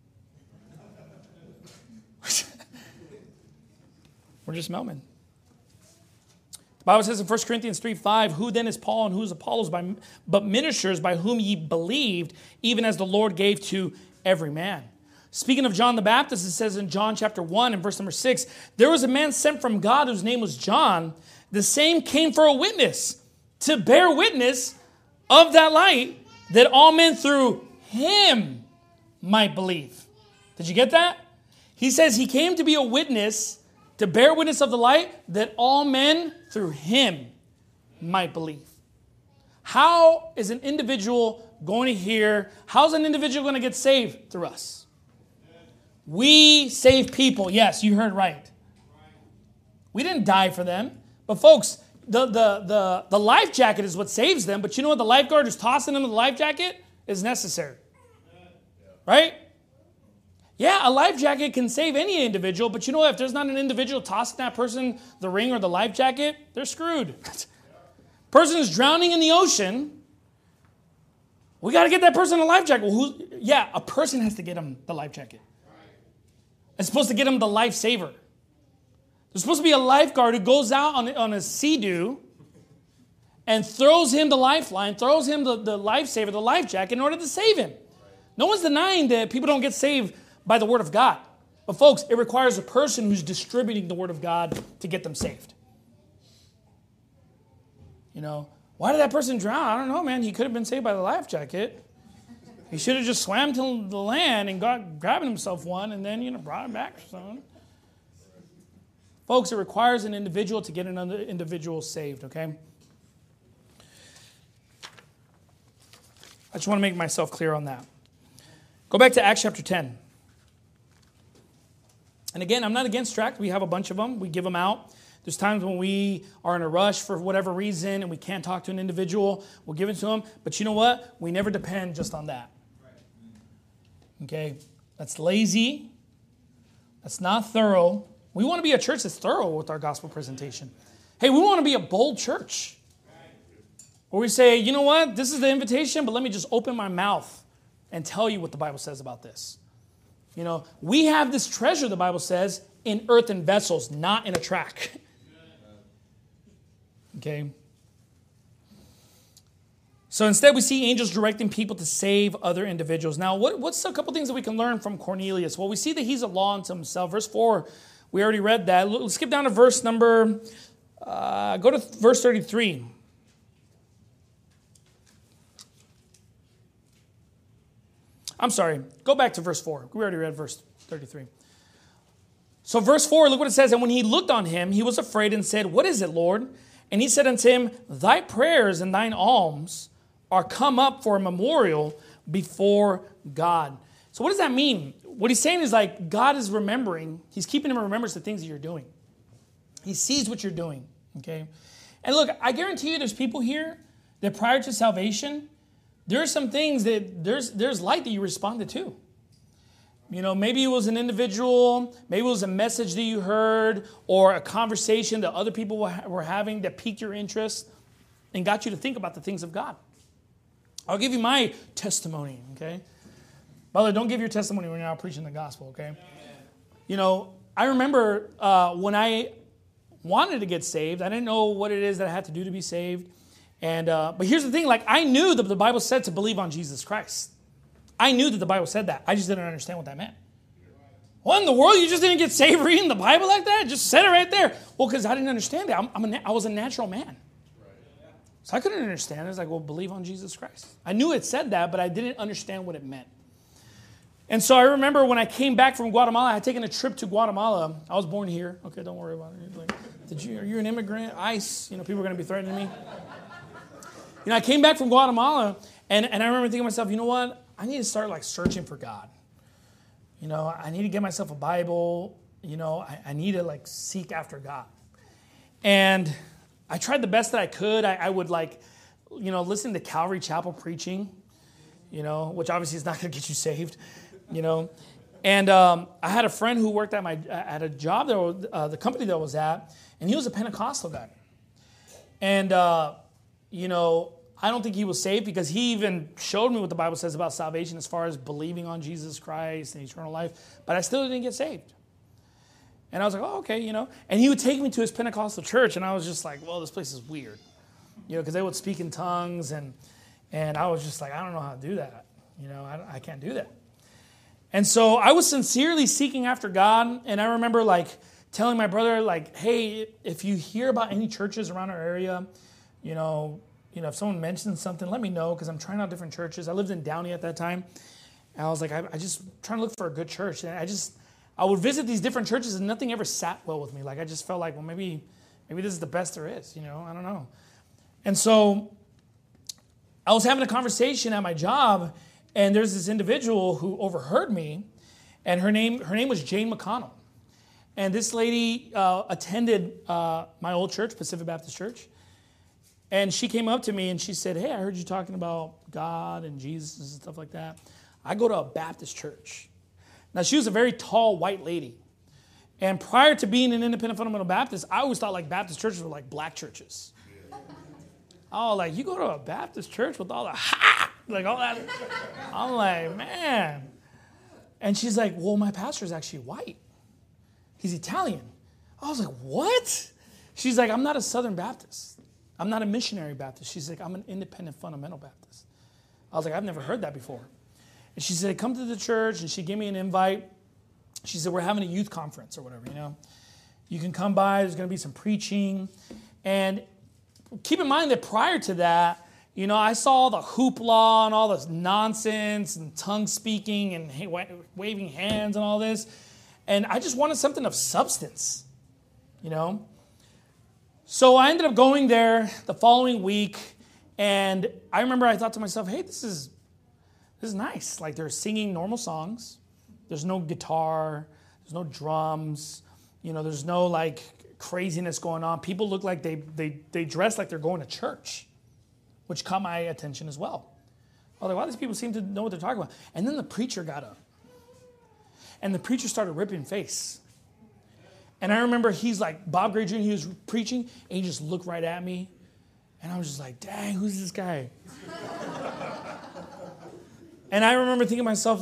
We're just mailmen. The Bible says in 1 Corinthians 3:5, who then is Paul and who is Apollos, but ministers by whom ye believed, even as the Lord gave to every man. Speaking of John the Baptist, it says in John chapter 1 and verse number 6, there was a man sent from God whose name was John. The same came for a witness, to bear witness of that light, that all men through him might believe. Did you get that? He says he came to be a witness, to bear witness of the light, that all men through him might believe. How is an individual going to hear? How's an individual going to get saved? Through us. We save people. Yes, you heard right. We didn't die for them. But folks, the life jacket is what saves them. But you know what? The lifeguard who's tossing them in the life jacket is necessary. Right? Yeah, a life jacket can save any individual. But you know what? If there's not an individual tossing that person the ring or the life jacket, they're screwed. Person is drowning in the ocean. We got to get that person a life jacket. Well, a person has to get him the life jacket. It's supposed to get him the lifesaver. There's supposed to be a lifeguard who goes out on a sea-doo and throws him the lifeline, throws him the lifesaver, the life jacket in order to save him. No one's denying that people don't get saved by the word of God. But folks, it requires a person who's distributing the word of God to get them saved. You know, why did that person drown? I don't know, man. He could have been saved by the life jacket. He should have just swam to the land and grabbed himself one and then, brought him back or something. Folks, it requires an individual to get another individual saved, okay? I just want to make myself clear on that. Go back to Acts chapter 10. And again, I'm not against tracts. We have a bunch of them. We give them out. There's times when we are in a rush for whatever reason and we can't talk to an individual. We'll give it to them. But you know what? We never depend just on that. Okay? That's lazy. That's not thorough. We want to be a church that's thorough with our gospel presentation. Hey, we want to be a bold church. Where we say, you know what? This is the invitation, but let me just open my mouth and tell you what the Bible says about this. We have this treasure, the Bible says, in earthen vessels, not in a track. Okay? So instead, we see angels directing people to save other individuals. Now, what's a couple things that we can learn from Cornelius? Well, we see that he's a law unto himself. Verse 4, we already read that. Let's skip down to verse number, go to verse 33. I'm sorry, go back to verse 4. We already read verse 33. So verse 4, look what it says. And when he looked on him, he was afraid and said, what is it, Lord? And he said unto him, thy prayers and thine alms are come up for a memorial before God. So what does that mean? What he's saying is like God is remembering. He's keeping in remembrance the things that you're doing. He sees what you're doing. Okay? And look, I guarantee you there's people here that prior to salvation, there are some things that there's light that you responded to. Maybe it was an individual, maybe it was a message that you heard, or a conversation that other people were having that piqued your interest and got you to think about the things of God. I'll give you my testimony, okay? By the way, don't give your testimony when you're out preaching the gospel, okay? I remember when I wanted to get saved, I didn't know what it is that I had to do to be saved. But here's the thing, I knew that the Bible said to believe on Jesus Christ. I knew that the Bible said that. I just didn't understand what that meant. What in the world? You just didn't get saved reading the Bible like that? Just said it right there. Well, because I didn't understand that. I was a natural man. So I couldn't understand it. I was like, well, believe on Jesus Christ. I knew it said that, but I didn't understand what it meant. And so I remember when I came back from Guatemala, I had taken a trip to Guatemala. I was born here. Okay, don't worry about it. Are you an immigrant? ICE? People are going to be threatening me. I came back from Guatemala, and I remember thinking to myself, you know what? I need to start searching for God. I need to get myself a Bible. I need to seek after God. And I tried the best that I could. I would listen to Calvary Chapel preaching, which obviously is not going to get you saved, And I had a friend who worked at a job the company that I was at, and he was a Pentecostal guy. And, I don't think he was saved because he even showed me what the Bible says about salvation as far as believing on Jesus Christ and eternal life. But I still didn't get saved. And I was like, oh, okay, And he would take me to his Pentecostal church, and I was just like, well, this place is weird. Because they would speak in tongues, and I was just like, I don't know how to do that. I can't do that. And so I was sincerely seeking after God, and I remember telling my brother, hey, if you hear about any churches around our area, if someone mentions something, let me know, because I'm trying out different churches. I lived in Downey at that time, and I was like, I just trying to look for a good church. And I would visit these different churches, and nothing ever sat well with me. I just felt like, well, maybe this is the best there is. I don't know. And so I was having a conversation at my job, and there's this individual who overheard me, and her name was Jane McConnell. And this lady attended my old church, Pacific Baptist Church. And she came up to me and she said, hey, I heard you talking about God and Jesus and stuff like that. I go to a Baptist church. Now, she was a very tall white lady. And prior to being an independent fundamental Baptist, I always thought Baptist churches were like black churches. Oh, you go to a Baptist church with all the all that. I'm like, man. And she's like, well, my pastor is actually white. He's Italian. I was like, what? She's like, I'm not a Southern Baptist. I'm not a missionary Baptist. She's like, I'm an independent fundamental Baptist. I was like, I've never heard that before. And she said, come to the church, and she gave me an invite. She said, we're having a youth conference or whatever, You can come by. There's going to be some preaching. And keep in mind that prior to that, I saw the hoopla and all this nonsense and tongue speaking and waving hands and all this. And I just wanted something of substance, So I ended up going there the following week, and I remember I thought to myself, hey, this is nice. They're singing normal songs. There's no guitar. There's no drums. There's no craziness going on. People look like they dress like they're going to church, which caught my attention as well. I was like, wow, these people seem to know what they're talking about. And then the preacher got up, and the preacher started ripping face. And I remember he's like, Bob Gray Jr., he was preaching, and he just looked right at me. And I was just like, dang, who's this guy? And I remember thinking to myself,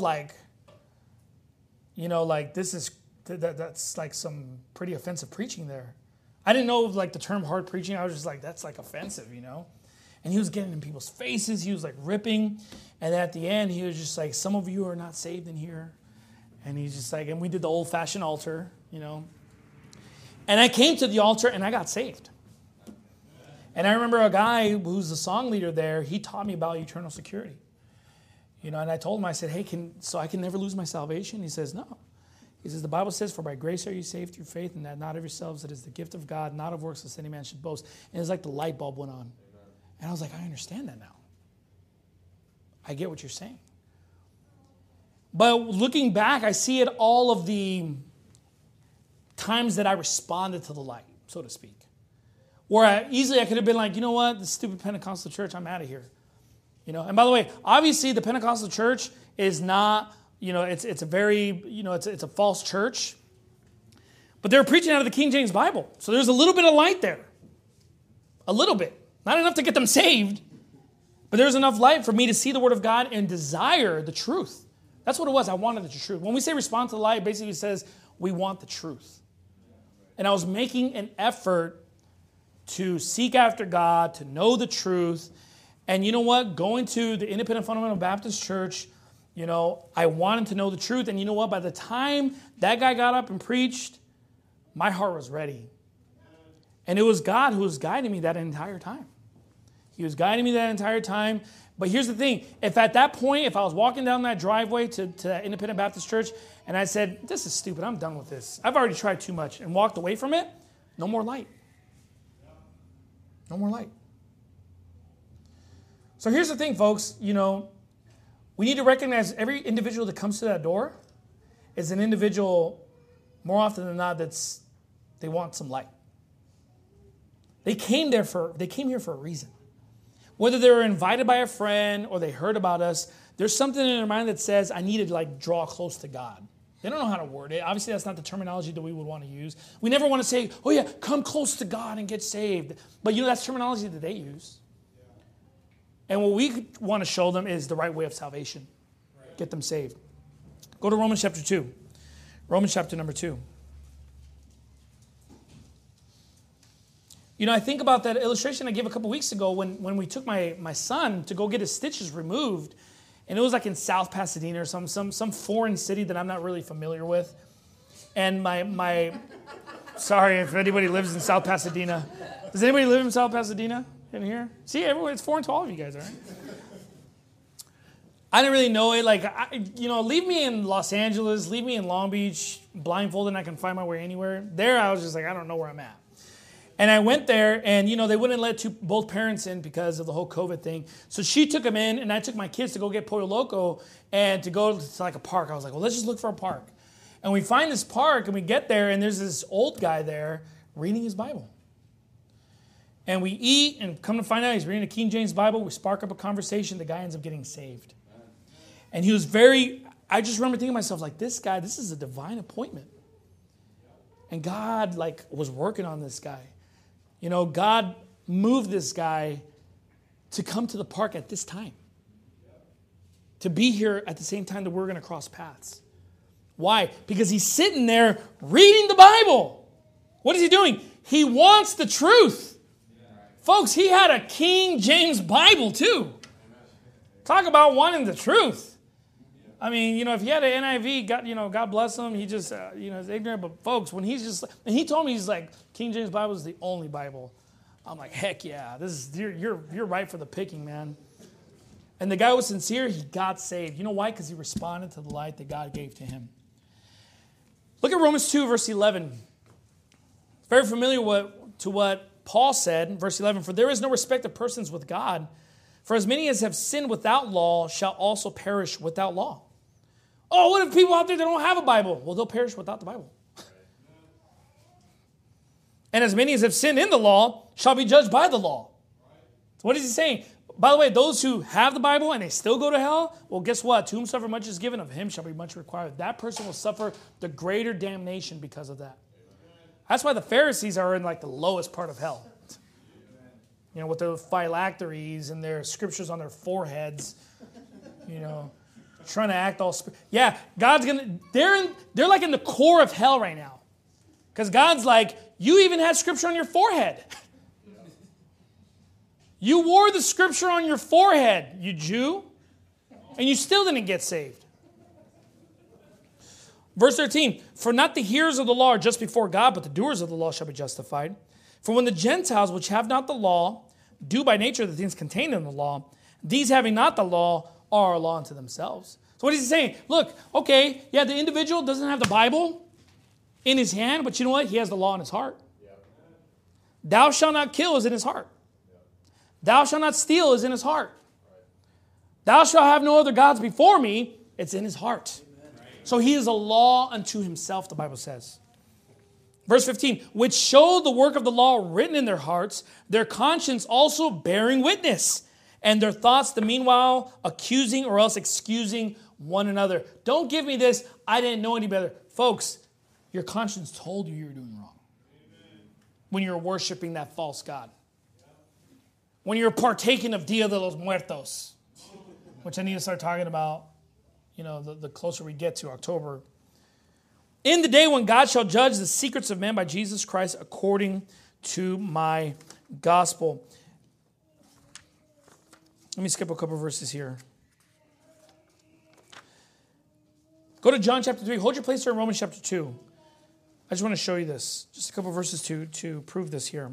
that's some pretty offensive preaching there. I didn't know the term hard preaching. I was just like, that's offensive, And he was getting in people's faces. He was ripping. And at the end, he was just like, some of you are not saved in here. And he's just and we did the old-fashioned altar, And I came to the altar, and I got saved. And I remember a guy who's the song leader there, he taught me about eternal security. And I told him, I said, hey, so I can never lose my salvation? He says, no. He says, the Bible says, for by grace are you saved through faith, and that not of yourselves, it is the gift of God, not of works, lest any man should boast. And it's like the light bulb went on. And I was like, I understand that now. I get what you're saying. But looking back, I see it all of the times that I responded to the light, so to speak. Where I could have been like, you know what, this stupid Pentecostal church, I'm out of here. And by the way, obviously the Pentecostal church is not, it's a very, it's a false church. But they're preaching out of the King James Bible. So there's a little bit of light there. A little bit. Not enough to get them saved, but there's enough light for me to see the Word of God and desire the truth. That's what it was. I wanted the truth. When we say respond to the light, it basically says we want the truth. And I was making an effort to seek after God, to know the truth. And you know what? Going to the Independent Fundamental Baptist Church, I wanted to know the truth. And you know what? By the time that guy got up and preached, my heart was ready. And it was God who was guiding me that entire time. He was guiding me that entire time. But here's the thing. If at that point, if I was walking down that driveway to that Independent Baptist Church and I said, this is stupid, I'm done with this. I've already tried too much and walked away from it, no more light. No more light. So here's the thing, folks. We need to recognize every individual that comes to that door is an individual, more often than not, they want some light. They came here for a reason. Whether they were invited by a friend or they heard about us, there's something in their mind that says, I need to draw close to God. They don't know how to word it. Obviously, that's not the terminology that we would want to use. We never want to say, oh yeah, come close to God and get saved. But that's terminology that they use. And what we want to show them is the right way of salvation. Get them saved. Go to Romans chapter 2. Romans chapter number 2. I think about that illustration I gave a couple weeks ago when we took my son to go get his stitches removed. And it was like in South Pasadena or some foreign city that I'm not really familiar with. And my sorry if anybody lives in South Pasadena. Does anybody live in South Pasadena in here? See, everyone, it's foreign to all of you guys, all right? I didn't really know it. Leave me in Los Angeles, leave me in Long Beach, blindfolded, and I can find my way anywhere. There, I was just like, I don't know where I'm at. And I went there, and, they wouldn't let both parents in because of the whole COVID thing. So she took them in, and I took my kids to go get Pollo Loco and to go to like a park. I was like, well, let's just look for a park. And we find this park, and we get there, and there's this old guy there reading his Bible. And we eat, and come to find out he's reading a King James Bible. We spark up a conversation. The guy ends up getting saved. And he was I just remember thinking to myself, like, this guy, this is a divine appointment. And God, was working on this guy. God moved this guy to come to the park at this time. To be here at the same time that we're going to cross paths. Why? Because he's sitting there reading the Bible. What is he doing? He wants the truth. Folks, he had a King James Bible too. Talk about wanting the truth. I mean, if he had an NIV, God bless him. He just, is ignorant. But folks, when and he told me, he's like, King James Bible is the only Bible. I'm like, heck yeah, you're right for the picking, man. And the guy was sincere. He got saved. You know why? Because he responded to the light that God gave to him. Look at Romans 2, verse 11. Very familiar to what Paul said, verse 11. For there is no respect of persons with God. For as many as have sinned without law shall also perish without law. Oh, what if people out there that don't have a Bible? Well, they'll perish without the Bible. And as many as have sinned in the law shall be judged by the law. So what is he saying? By the way, those who have the Bible and they still go to hell, well, guess what? To whomsoever much is given, of him shall be much required. That person will suffer the greater damnation because of that. That's why the Pharisees are in the lowest part of hell. With their phylacteries and their scriptures on their foreheads, trying to act all. Yeah, God's they're in the core of hell right now. Because God's like, you even had scripture on your forehead. You wore the scripture on your forehead, you Jew, and you still didn't get saved. Verse 13, for not the hearers of the law are just before God, but the doers of the law shall be justified. For when the Gentiles, which have not the law, do by nature the things contained in the law, these having not the law are a law unto themselves. So what is he saying? Look, okay, yeah, the individual doesn't have the Bible in his hand, but you know what? He has the law in his heart. Yep. Thou shalt not kill is in his heart. Yep. Thou shalt not steal is in his heart. Right. Thou shalt have no other gods before me. It's in his heart. Right. So he is a law unto himself, the Bible says. Verse 15, which show the work of the law written in their hearts, their conscience also bearing witness, and their thoughts the meanwhile accusing or else excusing one another. Don't give me this, I didn't know any better. Folks, your conscience told you were doing wrong. Amen. When you're worshiping that false God. When you're partaking of Dia de los Muertos, which I need to start talking about, the closer we get to October. In the day when God shall judge the secrets of men by Jesus Christ according to my gospel. Let me skip a couple verses here. Go to John chapter 3. Hold your place here in Romans chapter 2. I just want to show you this. Just a couple verses to prove this here.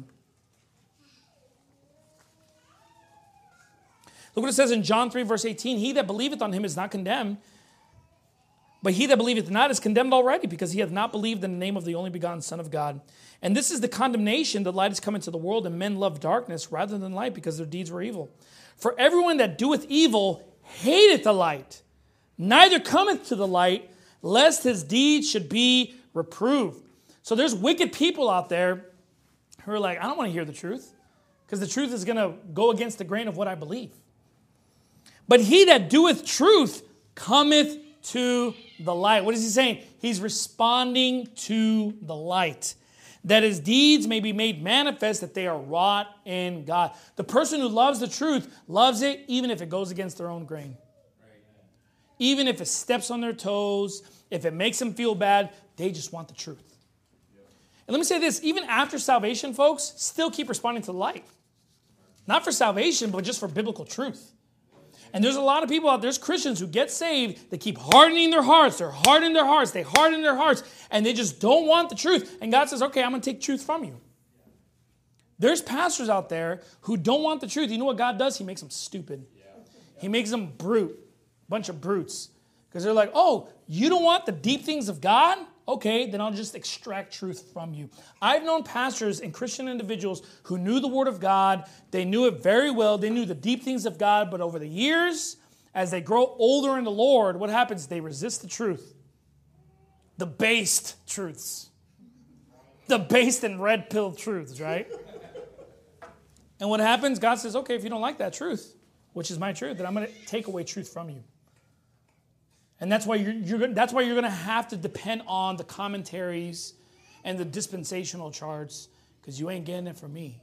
Look what it says in John 3, verse 18. He that believeth on him is not condemned, but he that believeth not is condemned already, because he hath not believed in the name of the only begotten Son of God. And this is the condemnation, that light is come into the world, and men love darkness rather than light, because their deeds were evil. For everyone that doeth evil hateth the light, neither cometh to the light, lest his deeds should be reproved. So there's wicked people out there who are like, I don't want to hear the truth, because the truth is going to go against the grain of what I believe. But he that doeth truth cometh to the light. What is he saying? He's responding to the light. That his deeds may be made manifest, that they are wrought in God. The person who loves the truth loves it even if it goes against their own grain. Even if it steps on their toes, if it makes them feel bad, they just want the truth. And let me say this, even after salvation, folks, still keep responding to the light. Not for salvation, but just for biblical truth. And there's a lot of people out there, there's Christians who get saved, they keep hardening their hearts, they harden their hearts, and they just don't want the truth. And God says, okay, I'm going to take truth from you. There's pastors out there who don't want the truth. You know what God does? He makes them stupid. He makes them bunch of brutes. Because they're like, oh, you don't want the deep things of God? Okay, then I'll just extract truth from you. I've known pastors and Christian individuals who knew the Word of God. They knew it very well. They knew the deep things of God. But over the years, as they grow older in the Lord, what happens? They resist the truth. The based truths. The based and red-pilled truths, right? And what happens? God says, okay, if you don't like that truth, which is my truth, then I'm going to take away truth from you. And that's why you're going to have to depend on the commentaries and the dispensational charts, because you ain't getting it from me.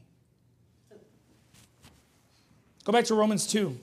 Go back to Romans 2.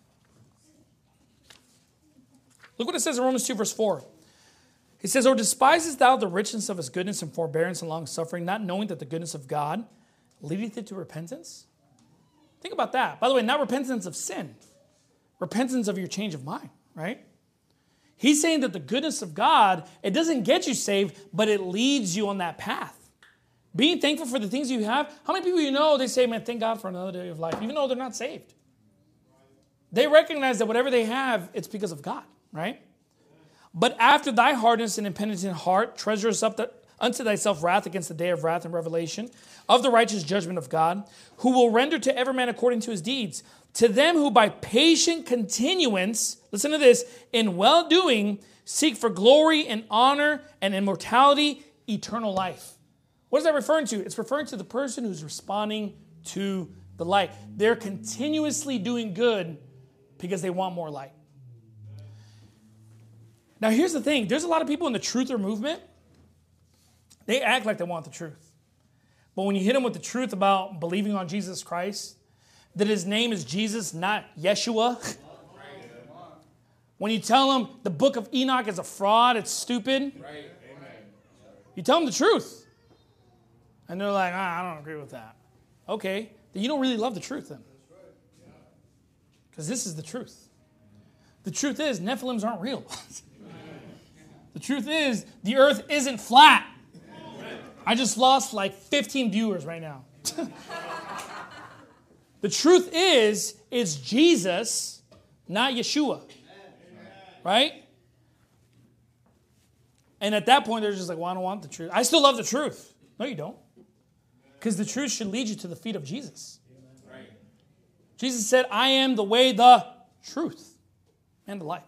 Look what it says in Romans 2, verse 4. It says, or despisest thou the richness of his goodness and forbearance and long-suffering, not knowing that the goodness of God leadeth thee to repentance? Think about that. By the way, not repentance of sin. Repentance of your change of mind, right? He's saying that the goodness of God, it doesn't get you saved, but it leads you on that path. Being thankful for the things you have. How many people you know, they say, man, thank God for another day of life, even though they're not saved. They recognize that whatever they have, it's because of God, right? But after thy hardness and impenitent heart, treasures up unto thyself wrath against the day of wrath and revelation of the righteous judgment of God, who will render to every man according to his deeds. To them who by patient continuance, listen to this, in well-doing seek for glory and honor and immortality, eternal life. What is that referring to? It's referring to the person who's responding to the light. They're continuously doing good because they want more light. Now here's the thing. There's a lot of people in the truther movement. They act like they want the truth. But when you hit them with the truth about believing on Jesus Christ, that his name is Jesus, not Yeshua. When you tell them the book of Enoch is a fraud, it's stupid. You tell them the truth. And they're like, I don't agree with that. Okay, then you don't really love the truth then. Because this is the truth. The truth is Nephilims aren't real. The truth is the earth isn't flat. I just lost like 15 viewers right now. The truth is, it's Jesus, not Yeshua. Right? And at that point, they're just like, well, I don't want the truth. I still love the truth. No, you don't. Because the truth should lead you to the feet of Jesus. Jesus said, I am the way, the truth, and the life.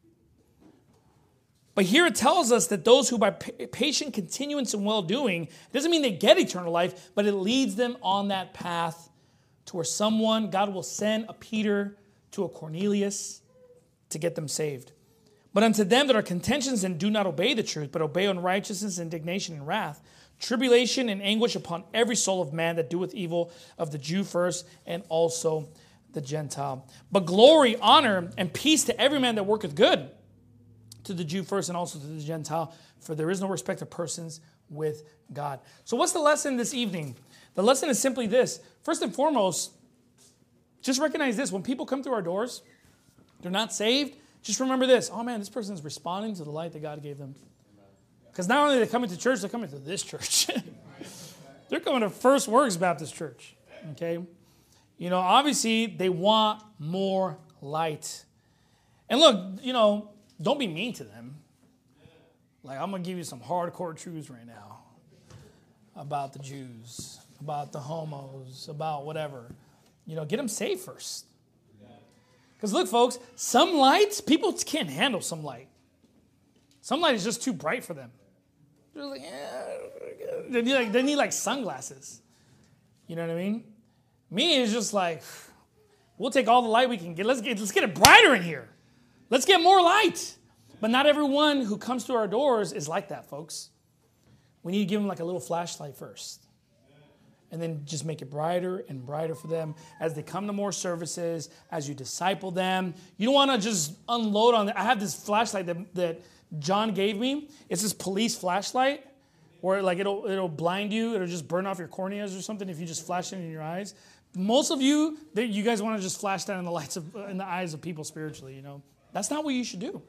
But here it tells us that those who by patient continuance and well-doing, it doesn't mean they get eternal life, but it leads them on that path to where someone, God will send a Peter to a Cornelius to get them saved. But unto them that are contentions and do not obey the truth, but obey unrighteousness, indignation, and wrath, tribulation and anguish upon every soul of man that doeth evil, of the Jew first, and also the Gentile. But glory, honor, and peace to every man that worketh good, to the Jew first and also to the Gentile, for there is no respect of persons with God. So what's the lesson this evening? The lesson is simply this. First and foremost, just recognize this. When people come through our doors, they're not saved, just remember this. Oh man, this person is responding to the light that God gave them. Because not only are they coming to church, they're coming to this church. They're coming to First Works Baptist Church. Okay? You know, obviously, they want more light. And look, you know, don't be mean to them. Like, I'm going to give you some hardcore truths right now about the Jews, about the homos, about whatever. You know, get them saved first. Because look, folks, some lights, people can't handle some light. Some light is just too bright for them. They're like, they need like sunglasses. You know what I mean? Me, it's just like, we'll take all the light we can get. Let's get it brighter in here. Let's get more light. But not everyone who comes to our doors is like that, folks. We need to give them like a little flashlight first. And then just make it brighter and brighter for them as they come to more services, as you disciple them. You don't want to just unload on them. I have this flashlight that John gave me. It's this police flashlight where like it'll blind you. It'll just burn off your corneas or something if you just flash it in your eyes. Most of you guys want to just flash that in the eyes of people spiritually, That's not what you should do.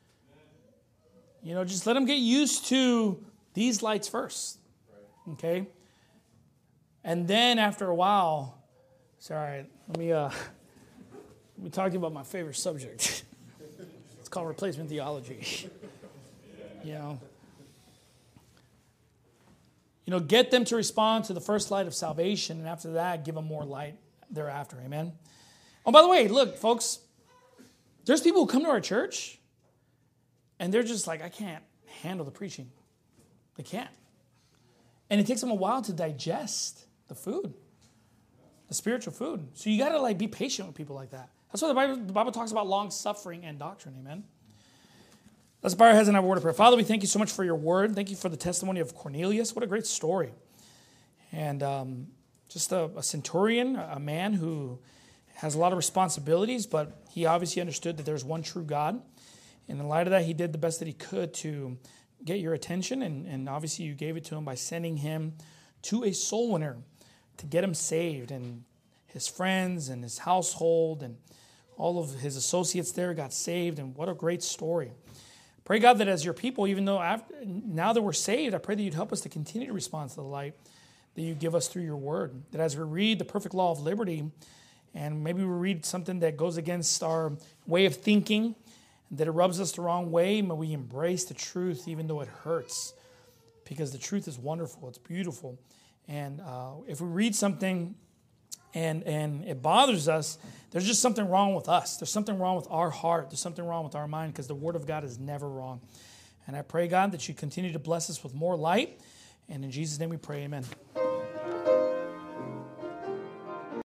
Just let them get used to these lights first. Okay? And then after a while, let me talk to you about my favorite subject. It's called replacement theology. Get them to respond to the first light of salvation, and after that, give them more light thereafter. Amen. Oh, by the way, look, folks, there's people who come to our church, and they're just like, I can't handle the preaching. They can't. And it takes them a while to digest the food, the spiritual food. So you got to be patient with people like that. That's why the Bible talks about long suffering and doctrine. Amen. Let's bow our heads and have a word of prayer. Father, we thank you so much for your word. Thank you for the testimony of Cornelius. What a great story. And just a centurion, a man who has a lot of responsibilities, but he obviously understood that there's one true God. And in light of that, he did the best that he could to get your attention. And obviously you gave it to him by sending him to a soul winner to get him saved. And his friends and his household and all of his associates there got saved. And what a great story. Pray, God, that as your people, even though now that we're saved, I pray that you'd help us to continue to respond to the light that you give us through your word. That as we read the perfect law of liberty, and maybe we read something that goes against our way of thinking, that it rubs us the wrong way, may we embrace the truth even though it hurts. Because the truth is wonderful, it's beautiful. And if we read something and it bothers us, there's just something wrong with us. There's something wrong with our heart. There's something wrong with our mind, because the Word of God is never wrong. And I pray, God, that you continue to bless us with more light. And in Jesus' name we pray, amen.